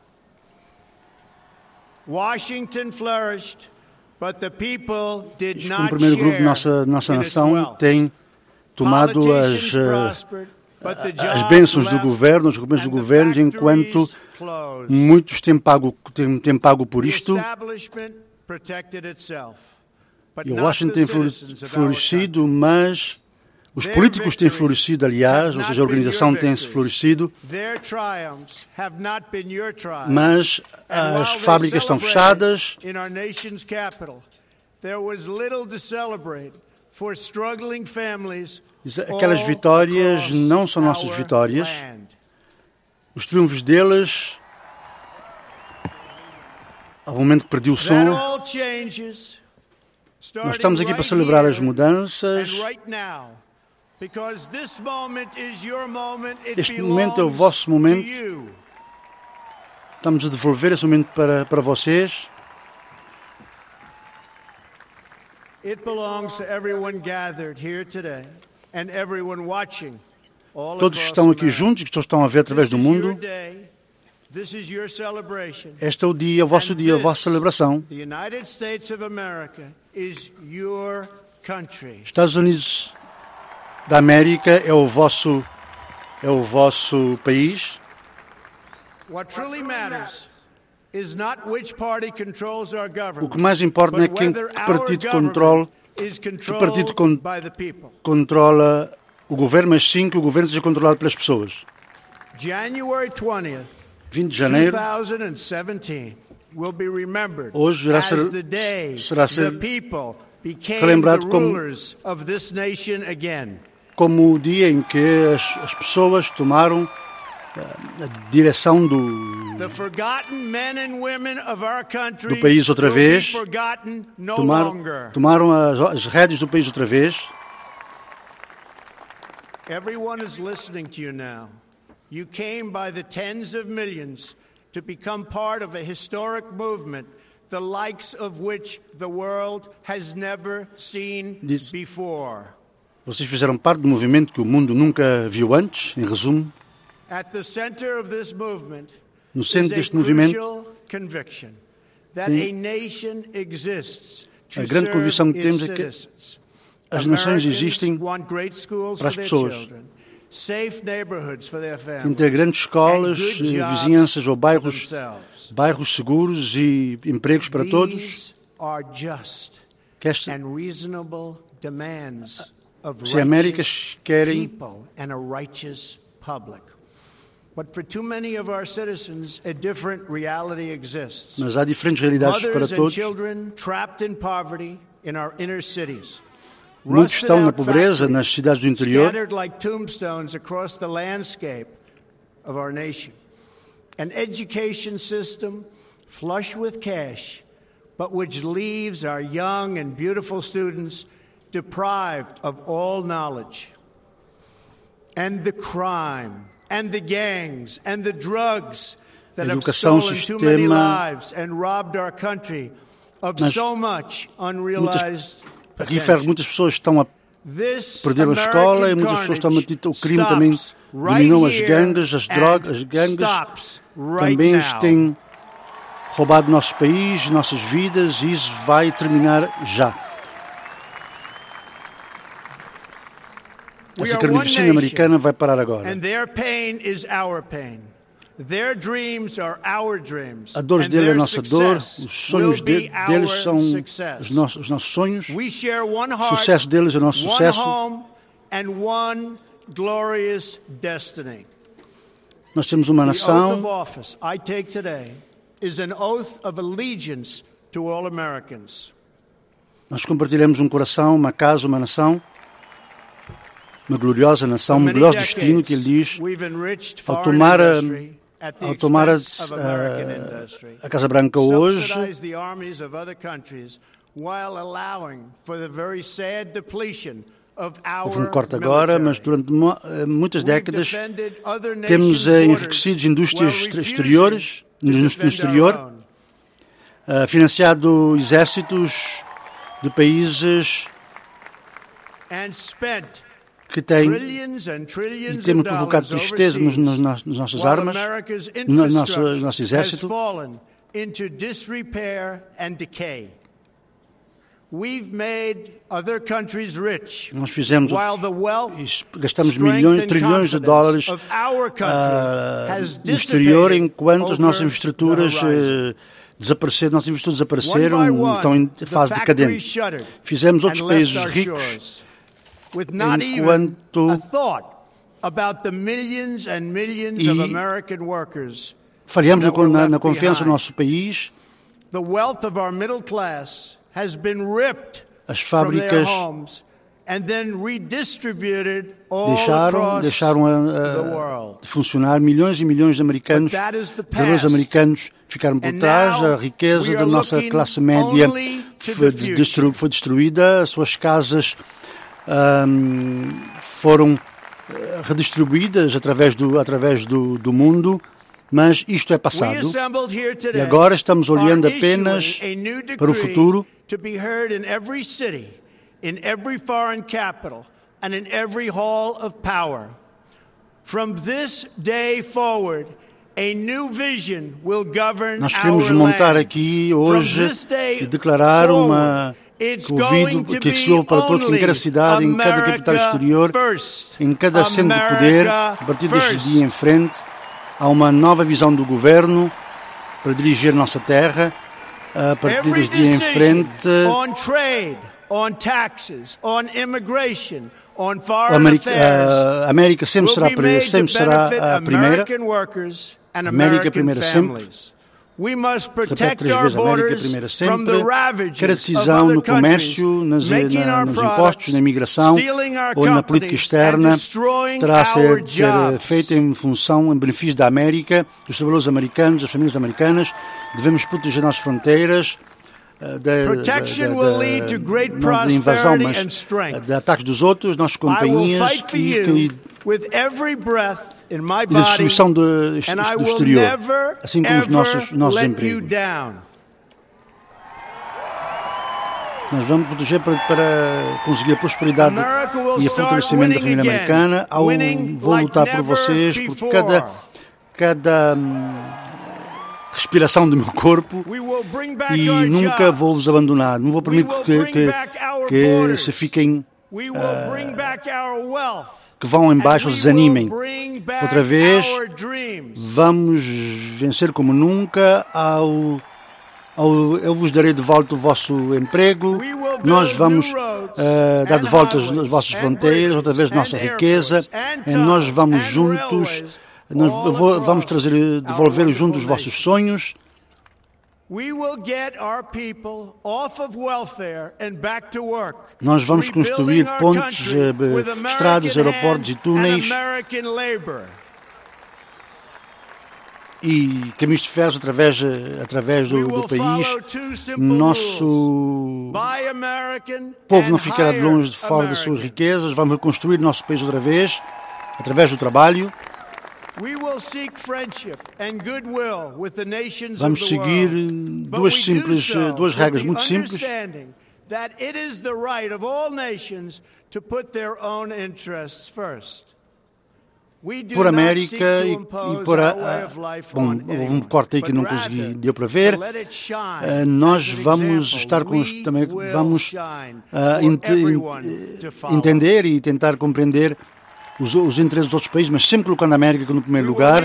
Washington flourished, but the people did not share. O primeiro grupo da nossa nação tem tomado as bênçãos do governo, os recompensas do governo, enquanto muitos têm pago por isto. E Washington tem florescido, mas os políticos têm florescido, aliás, ou seja, a organização tem se florescido, mas as fábricas estão fechadas. Aquelas vitórias não são nossas vitórias. Os triunfos deles, ao momento que perdi o som, nós estamos aqui para celebrar as mudanças. Este momento é o vosso momento. Estamos a devolver esse momento para vocês. Todos que estão aqui juntos, que estão a ver através do mundo. Este é o dia, o vosso dia, a vossa celebração. Estados Unidos da América é o vosso país. O que mais importa não é que partido controla o governo, mas sim que o governo seja controlado pelas pessoas. 20 de janeiro, hoje será relembrado como o dia em que as pessoas tomaram a direção do país outra vez, tomaram as rédeas do país outra vez. Everyone is listening to you now. You came by the tens of millions to become part of a historic movement, the likes of which the world has never seen before. Vocês fizeram parte do movimento que o mundo nunca viu antes, em resumo. At the center of this movement no centro deste movimento, a grande convicção que temos é que as nações existem para as pessoas. Tem ter grandes escolas, vizinhanças ou bairros seguros e empregos para todos. Se Américas querem, mas há diferentes realidades para todos. Muitos estão na pobreza nas cidades do interior. An education system flush with cash, but which leaves our young and beautiful students deprived of all knowledge. And the crime, and the gangs, and the drugs that have stolen too many lives and robbed our country of so much unrealized potential. Muitas pessoas estão a perder a escola e muitas pessoas estão a o crime também diminuiu as gangues, as drogas, as gangues também têm roubado nosso país, nossas vidas, e isso vai terminar já. Essa carnificina americana vai parar agora. A dor dele é a nossa dor, os sonhos deles são os nossos sonhos, o sucesso deles é o nosso sucesso. Nós temos uma nação. Nós compartilhamos um coração, uma casa, uma nação. Uma gloriosa nação, um glorioso destino, que ele diz, ao tomar a Casa Branca hoje, houve um corte agora, mas durante muitas décadas temos enriquecido indústrias exteriores, no exterior, financiado exércitos de países que temos provocado tristeza nas nossas armas, no nosso exército. We've made other countries rich, nós fizemos, while the wealth, gastamos trilhões de dólares no exterior, enquanto as nossas infraestruturas desapareceram, estão em fase decadente. Fizemos outros países ricos, enquanto falhamos na confiança do nosso país. As fábricas deixaram de funcionar. Milhões e milhões de americanos, trabalhadores americanos, ficaram por trás. A riqueza da nossa classe média foi destruída. As suas casas foram redistribuídas através do mundo. Mas isto é passado. E agora estamos olhando apenas para o futuro. In every foreign capital and in every hall of power. From this day forward, a new vision will govern Nós queremos montar aqui hoje e declarar que se ouve para todos, em cada cidade, em cada capital exterior, em cada centro de poder. A partir deste dia em frente, há uma nova visão do governo para dirigir nossa terra. A partir deste dia em frente, on taxes, on immigration, on foreign a América sempre será a primeira. América primeira sempre. Repete 3 vezes, América primeira sempre. Cada decisão no comércio, nos impostos, na imigração ou na política externa terá a ser feita em função, em benefício da América, dos trabalhadores americanos, das famílias americanas. Devemos proteger nossas fronteiras não de invasão, mas de ataques dos outros, nossas companhias e da destruição do exterior, assim como os nossos empregos. Nós vamos proteger para conseguir a prosperidade e o fortalecimento da família americana. Vou lutar por vocês, por cada respiração do meu corpo, e nunca vou vos abandonar. Não vou permitir que se fiquem, que vão em baixo, se desanimem. Outra vez, vamos vencer como nunca. Eu vos darei de volta o vosso emprego. Nós vamos dar de volta as vossas fronteiras, outra vez nossa riqueza. Nós vamos juntos. Vamos devolver juntos os vossos sonhos. Nós vamos construir pontes, estradas, aeroportos e túneis e caminhos de ferro através do país. Nosso povo não ficará de longe de fora das suas riquezas. Vamos reconstruir nosso país outra vez, através do trabalho. Vamos seguir duas regras muito simples. Por América e por houve um corte aí que não consegui, deu para ver. Nós vamos estar também vamos entender e tentar compreender os interesses dos outros países, mas sempre colocando a América no primeiro lugar.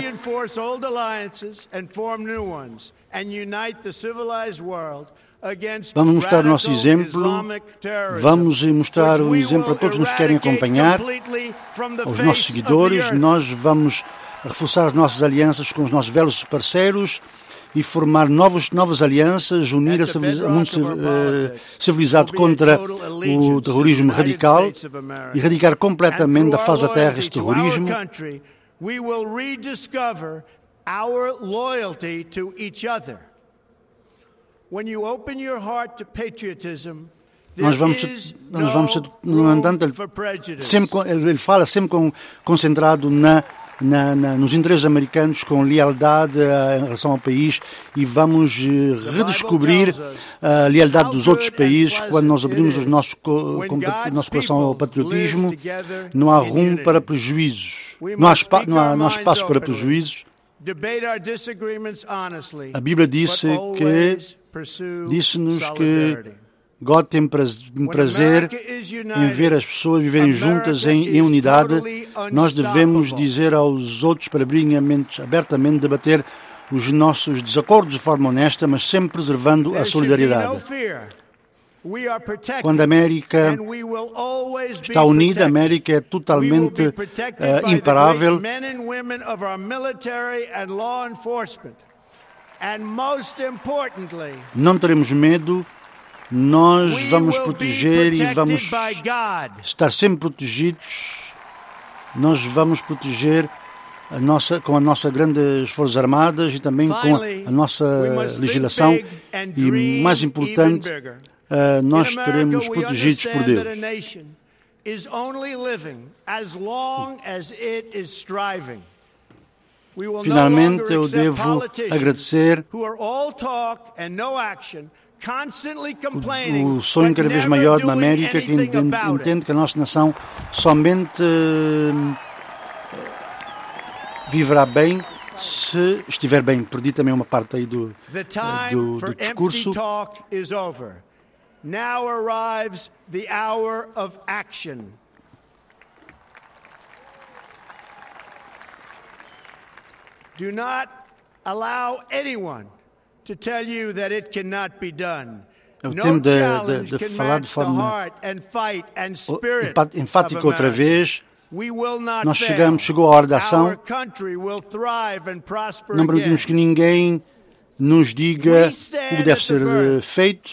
Vamos mostrar o nosso exemplo, vamos mostrar o exemplo a todos que nos querem acompanhar, aos nossos seguidores. Nós vamos reforçar as nossas alianças com os nossos velhos parceiros e formar novas alianças, unir o mundo civilizado contra o terrorismo radical, erradicar completamente da face da terra este terrorismo. Nós vamos, no entanto, ele fala sempre concentrado nos interesses americanos, com lealdade em relação ao país, e vamos redescobrir a lealdade dos outros países quando nós abrimos o nosso coração ao patriotismo. Não há rumo para prejuízos, não há espaço para prejuízos. A Bíblia disse-nos que God tem prazer em ver as pessoas viverem juntas em unidade. Nós devemos dizer aos outros para abrirem a mente, abertamente debater os nossos desacordos de forma honesta, mas sempre preservando a solidariedade. Quando a América está unida, a América é totalmente imparável. Não teremos medo, nós vamos proteger e vamos estar sempre protegidos. Nós vamos proteger com as nossas grandes forças armadas e também com a nossa legislação. E mais importante, nós estaremos protegidos por Deus. Finalmente, eu devo agradecer o sonho cada vez maior de uma América que entende que a nossa nação somente viverá bem se estiver bem. Perdi também uma parte aí do discurso. Now arrives the hour of action. Do not allow anyone to tell you that it cannot be done. É o tempo de falar de forma enfática outra vez. Chegou a hora da ação. Não permitimos que ninguém nos diga o que deve ser feito.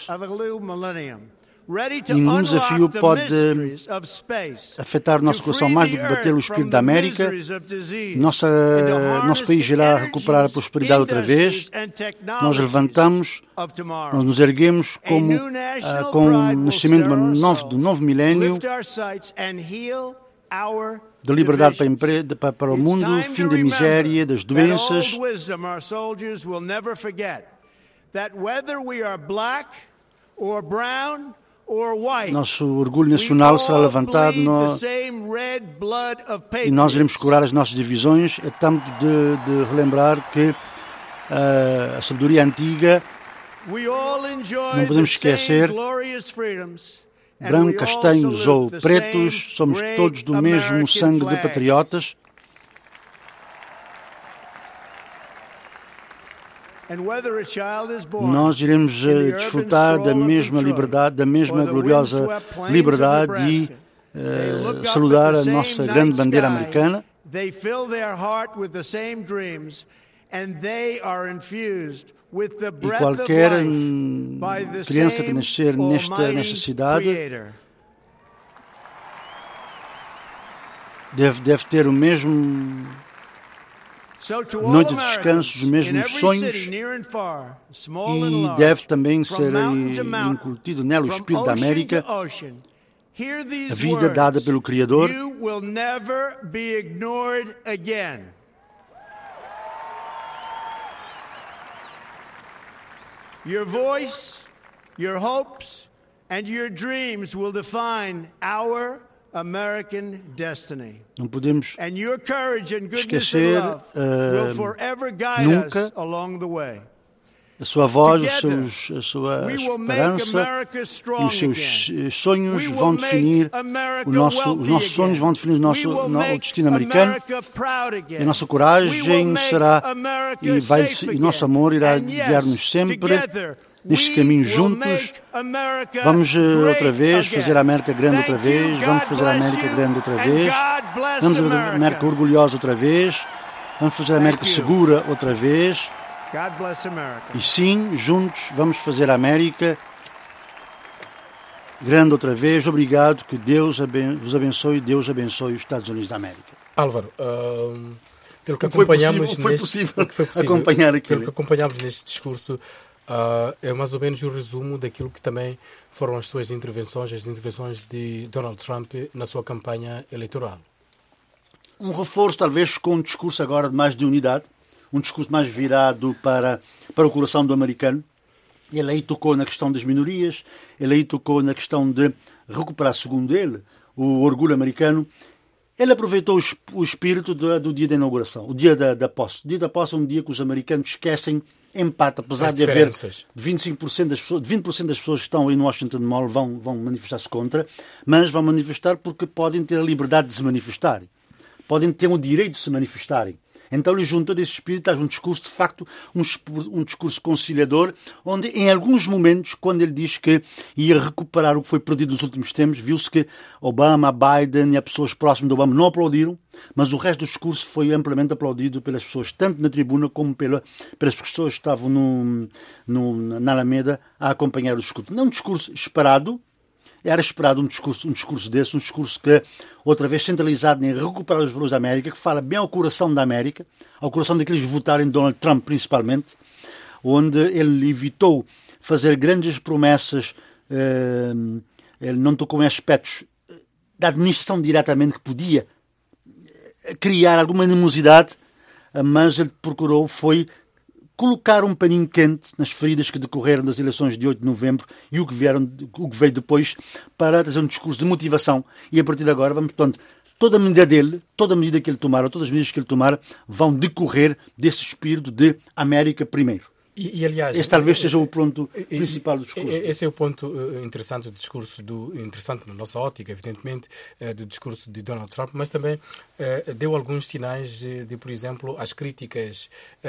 Nenhum desafio pode afetar o nosso coração mais do que bater o espírito da América. Nosso país irá recuperar a prosperidade outra vez. Nós levantamos, nós nos erguemos com o nascimento do novo milénio, de liberdade para o mundo, fim da miséria, das doenças. Nosso orgulho nacional será levantado e nós iremos curar as nossas divisões. É tempo de relembrar que a sabedoria antiga, não podemos esquecer, brancos, castanhos ou pretos, somos todos do mesmo sangue de patriotas. Nós iremos desfrutar da mesma liberdade, da mesma gloriosa liberdade e saludar a nossa grande bandeira americana. E qualquer criança que nascer nesta cidade deve ter o mesmo noite de descanso, os mesmos sonhos, e deve também ser incutido nela o espírito da América, a vida dada pelo Criador. Your voice, your hopes, and your dreams will define our American destiny. Não podemos and your courage and goodness esquecer and love will forever guide nunca us along the way. A sua voz, a sua esperança e os seus sonhos vão definir os nossos sonhos, vão definir o destino americano. E a nossa coragem será e nosso amor irá guiar-nos sempre neste caminho juntos. Vamos outra vez fazer a América grande outra vez. Vamos fazer a América grande outra vez. Vamos fazer a América orgulhosa outra vez. Vamos fazer a América segura outra vez. E sim, juntos vamos fazer a América grande outra vez. Obrigado, que Deus vos abençoe, Deus abençoe os Estados Unidos da América. Álvaro, pelo que acompanhamos foi possível acompanhar aquilo. Pelo que acompanhamos neste discurso, é mais ou menos o resumo daquilo que também foram as suas intervenções, as intervenções de Donald Trump na sua campanha eleitoral. Um reforço, talvez, com um discurso agora de mais de unidade. Um discurso mais virado para o coração do americano. Ele aí tocou na questão das minorias, ele aí tocou na questão de recuperar, segundo ele, o orgulho americano. Ele aproveitou o espírito do dia da inauguração, o dia da posse. O dia da posse é um dia que os americanos esquecem empate, apesar de haver 25% das pessoas, 20% das pessoas que estão aí no Washington Mall vão manifestar-se contra, mas vão manifestar porque podem ter a liberdade de se manifestarem. Podem ter o direito de se manifestarem. Então ele junta desse espírito a um discurso, de facto, um discurso conciliador, onde em alguns momentos, quando ele diz que ia recuperar o que foi perdido nos últimos tempos, viu-se que Obama, Biden e as pessoas próximas de Obama não aplaudiram, mas o resto do discurso foi amplamente aplaudido pelas pessoas, tanto na tribuna como pelas pessoas que estavam na Alameda a acompanhar o discurso. Não um discurso esperado. Era esperado um discurso desse, um discurso que, outra vez, centralizado em recuperar os valores da América, que fala bem ao coração da América, ao coração daqueles que votaram em Donald Trump, principalmente, onde ele evitou fazer grandes promessas, ele não tocou em aspectos da administração diretamente que podia criar alguma animosidade, mas ele procurou foi colocar um paninho quente nas feridas que decorreram das eleições de 8 de novembro e o que veio depois para trazer um discurso de motivação. E a partir de agora, portanto, toda a medida que ele tomar, ou todas as medidas que ele tomar, vão decorrer desse espírito de América primeiro. E aliás, esse talvez seja o ponto principal do discurso. Esse é o ponto interessante do discurso, interessante na nossa ótica, evidentemente, do discurso de Donald Trump, mas também deu alguns sinais de, por exemplo, as críticas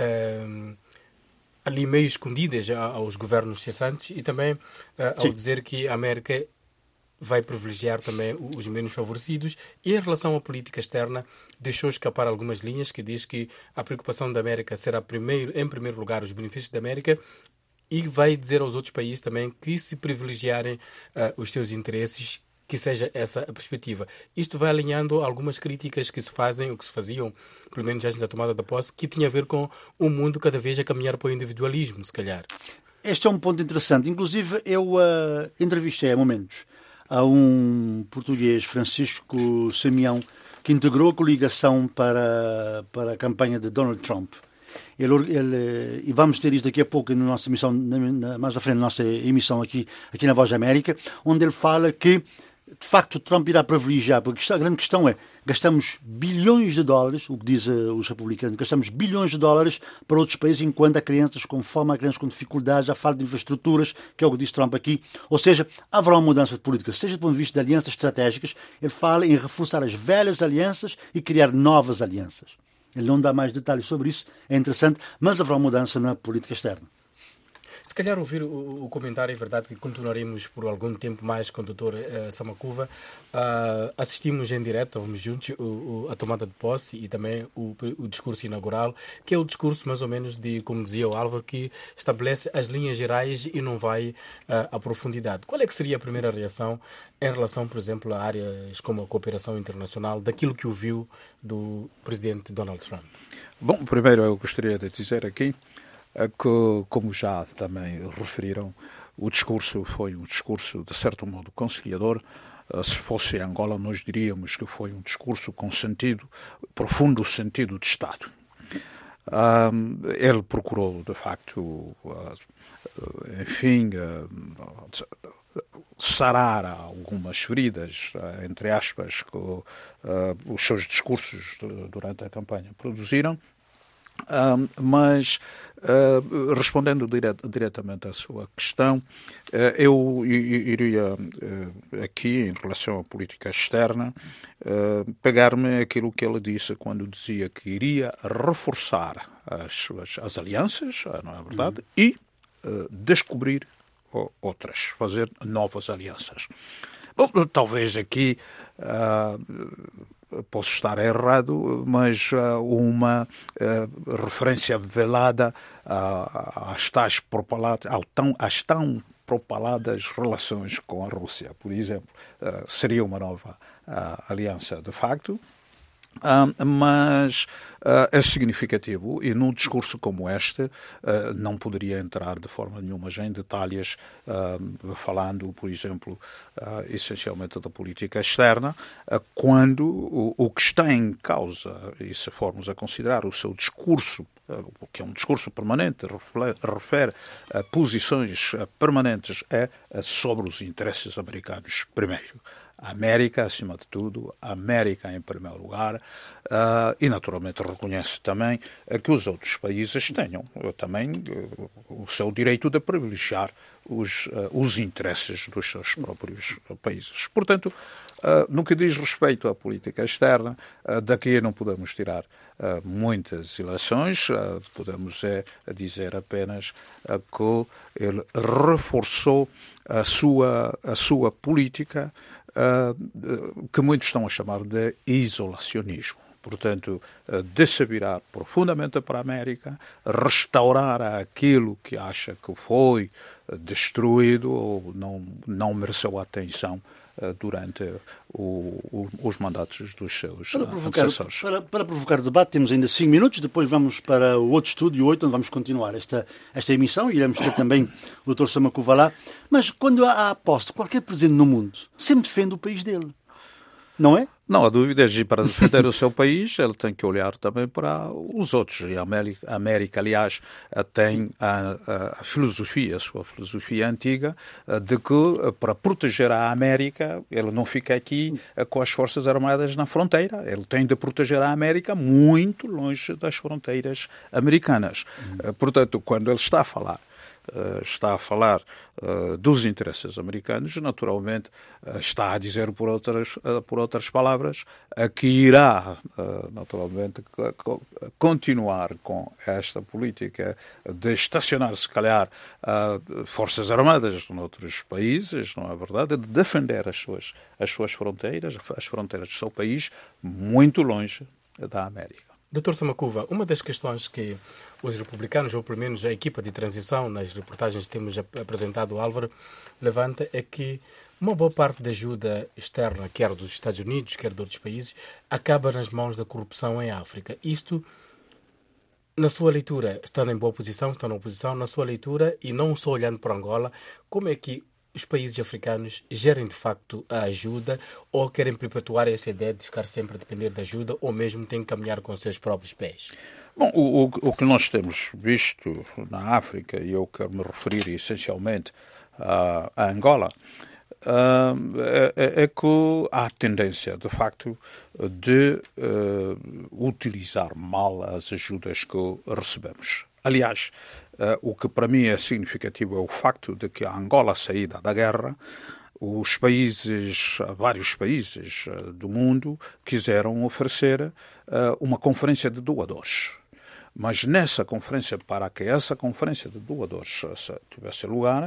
ali meio escondidas aos governos cessantes e também ao dizer que a América vai privilegiar também os menos favorecidos e em relação à política externa deixou escapar algumas linhas que diz que a preocupação da América será em primeiro lugar os benefícios da América e vai dizer aos outros países também que se privilegiarem os seus interesses que seja essa a perspectiva. Isto vai alinhando algumas críticas que se fazem, ou que se faziam, pelo menos antes da tomada da posse, que tinha a ver com o mundo cada vez a caminhar para o individualismo, se calhar. Este é um ponto interessante. Inclusive, eu entrevistei há momentos a um português, Francisco Semião, que integrou a coligação para a campanha de Donald Trump. E vamos ter isto daqui a pouco na nossa emissão, mais à frente na nossa emissão aqui na Voz da América, onde ele fala que de facto Trump irá privilegiar, porque a grande questão é, gastamos bilhões de dólares, o que dizem os republicanos, gastamos bilhões de dólares para outros países, enquanto há crianças com fome, há crianças com dificuldades, há falta de infraestruturas, que é o que diz Trump aqui. Ou seja, haverá uma mudança de política, seja do ponto de vista de alianças estratégicas, ele fala em reforçar as velhas alianças e criar novas alianças. Ele não dá mais detalhes sobre isso, é interessante, mas haverá uma mudança na política externa. Se calhar ouvir o comentário, é verdade que continuaremos por algum tempo mais com o Dr. Samakuva. Assistimos em direto, vamos juntos, a tomada de posse e também o discurso inaugural, que é o discurso mais ou menos de, como dizia o Álvaro, que estabelece as linhas gerais e não vai à profundidade. Qual é que seria a primeira reação em relação, por exemplo, a áreas como a cooperação internacional, daquilo que ouviu do presidente Donald Trump? Bom, primeiro eu gostaria de dizer aqui que, como já também referiram, o discurso foi um discurso, de certo modo, conciliador. Se fosse Angola, nós diríamos que foi um discurso com sentido, profundo sentido de Estado. Ele procurou, de facto, enfim, sarar algumas feridas, entre aspas, que os seus discursos durante a campanha produziram. Mas, respondendo diretamente à sua questão, eu iria aqui, em relação à política externa, pegar-me aquilo que ele disse quando dizia que iria reforçar as alianças, não é verdade, e descobrir outras, fazer novas alianças. Bom, talvez aqui posso estar errado, mas uma referência velada às tão propaladas relações com a Rússia, por exemplo, seria uma nova aliança de facto. Mas é significativo e num discurso como este não poderia entrar de forma nenhuma já em detalhes, falando, por exemplo, essencialmente da política externa, quando o que está em causa, e se formos a considerar o seu discurso, que é um discurso permanente, refere a posições permanentes, é sobre os interesses americanos primeiro. A América, acima de tudo, a América em primeiro lugar, e naturalmente reconhece também que os outros países tenham também o seu direito de privilegiar os interesses dos seus próprios países. Portanto, no que diz respeito à política externa, daqui não podemos tirar muitas ilações, podemos dizer apenas que ele reforçou a sua política, que muitos estão a chamar de isolacionismo. Portanto, de se virar profundamente para a América, restaurar aquilo que acha que foi destruído ou não mereceu atenção durante os mandatos dos seus antecessores. Para provocar debate, temos ainda 5 minutos, depois vamos para o outro estúdio 8, onde vamos continuar esta emissão, e iremos ter também o Dr. Samakuva lá. Mas quando há aposta, qualquer presidente no mundo sempre defende o país dele, não é? Não há dúvidas, e para defender o seu país ele tem que olhar também para os outros. E a América, aliás, tem a sua filosofia antiga de que para proteger a América ele não fica aqui com as Forças Armadas na fronteira, ele tem de proteger a América muito longe das fronteiras americanas. Portanto, quando ele está a falar dos interesses americanos, naturalmente está a dizer por outras palavras que irá naturalmente continuar com esta política de estacionar, se calhar, forças armadas noutros países, não é verdade? De defender as suas fronteiras, as fronteiras do seu país, muito longe da América. Dr. Samakuva, uma das questões que os republicanos, ou pelo menos a equipa de transição, nas reportagens que temos apresentado, Álvaro, levanta é que uma boa parte da ajuda externa, quer dos Estados Unidos, quer de outros países, acaba nas mãos da corrupção em África. Isto, na sua leitura, estando em boa posição, estando na oposição, na sua leitura, e não só olhando para Angola, como é que os países africanos gerem de facto a ajuda, ou querem perpetuar essa ideia de ficar sempre a depender da ajuda, ou mesmo têm que caminhar com os seus próprios pés? Bom, o que nós temos visto na África, e eu quero me referir essencialmente a Angola, é que há tendência, de facto, de utilizar mal as ajudas que recebemos. Aliás, o que para mim é significativo é o facto de que a Angola, saída da guerra, vários países do mundo quiseram oferecer uma conferência de doadores. Mas nessa conferência, para que essa conferência de doadores tivesse lugar,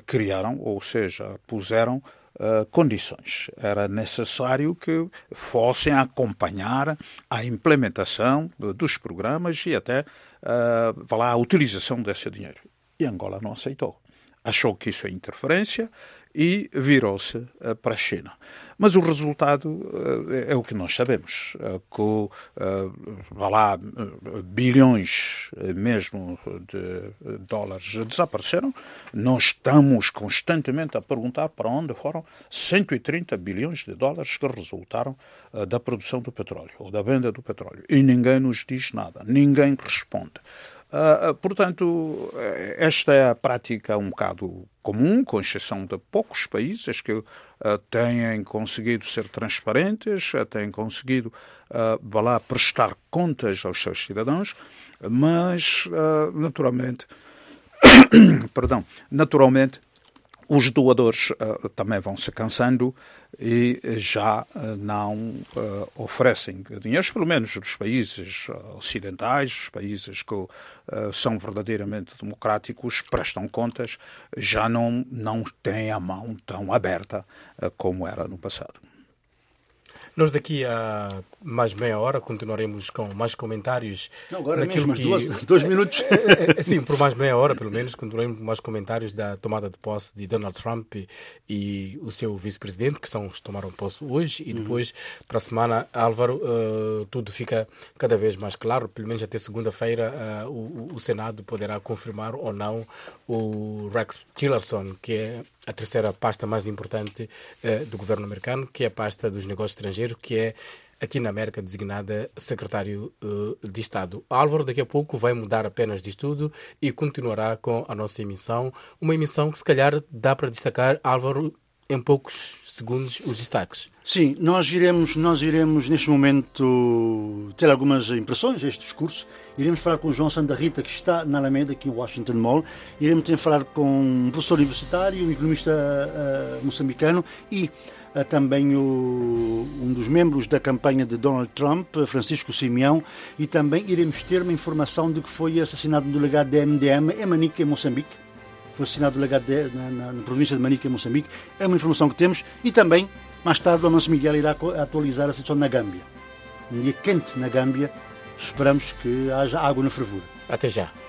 puseram condições. Era necessário que fossem acompanhar a implementação dos programas e até a utilização desse dinheiro. E Angola não aceitou. Achou que isso é interferência e virou-se para a China. Mas o resultado é o que nós sabemos, que bilhões mesmo de dólares desapareceram. Nós estamos constantemente a perguntar para onde foram 130 bilhões de dólares que resultaram da produção do petróleo, ou da venda do petróleo. E ninguém nos diz nada, ninguém responde. Portanto, esta é a prática um bocado comum, com exceção de poucos países que têm conseguido ser transparentes, têm conseguido prestar contas aos seus cidadãos, mas naturalmente os doadores também vão se cansando e já não oferecem dinheiro, pelo menos os países ocidentais, os países que são verdadeiramente democráticos, prestam contas, já não têm a mão tão aberta como era no passado. Nós daqui a mais meia hora continuaremos com mais comentários. Não, agora mesmo, 2 minutos. Sim, por mais meia hora, pelo menos, continuaremos com mais comentários da tomada de posse de Donald Trump e o seu vice-presidente, que são os que tomaram posse hoje, e depois, para a semana, Álvaro, tudo fica cada vez mais claro. Pelo menos até segunda-feira, o Senado poderá confirmar ou não o Rex Tillerson, que é a terceira pasta mais importante do governo americano, que é a pasta dos negócios estrangeiros, que é aqui na América designada secretário de Estado. Álvaro daqui a pouco vai mudar apenas de estudo e continuará com a nossa emissão, uma emissão que se calhar dá para destacar, Álvaro, em poucos segundo os destaques. Sim, nós iremos neste momento ter algumas impressões deste discurso. Iremos falar com o João Santa Rita, que está na Alameda, aqui em Washington Mall. Iremos também falar com um professor universitário, um economista moçambicano e também um dos membros da campanha de Donald Trump, Francisco Simeão, e também iremos ter uma informação de que foi assassinado um delegado da MDM em Manica, em Moçambique. Foi assassinado um delegado na província de Manica, em Moçambique. É uma informação que temos. E também, mais tarde, o Amancio Miguel irá atualizar a situação na Gâmbia. Um dia quente na Gâmbia. Esperamos que haja água na fervura. Até já.